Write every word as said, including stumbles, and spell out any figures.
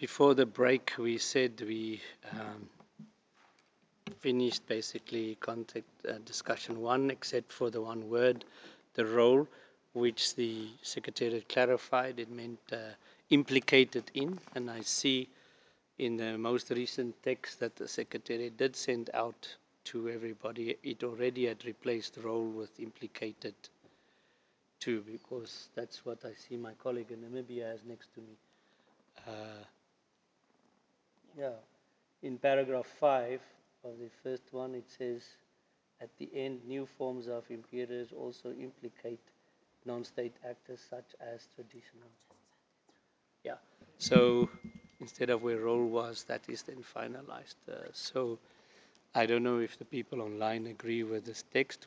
Before the break, we said we um, finished basically contact uh, discussion one, except for the one word, the role, which the Secretariat clarified. It meant uh, implicated in, and I see in the most recent text that the Secretariat did send out to everybody, it already had replaced role with implicated too, because that's what I see my colleague in Namibia has next to me. Uh, yeah, in paragraph five of the first one, it says, at the end, new forms of impunity also implicate non-state actors such as traditional. Yeah, so instead of where role was, that is then finalized. Uh, so I don't know if the people online agree with this text.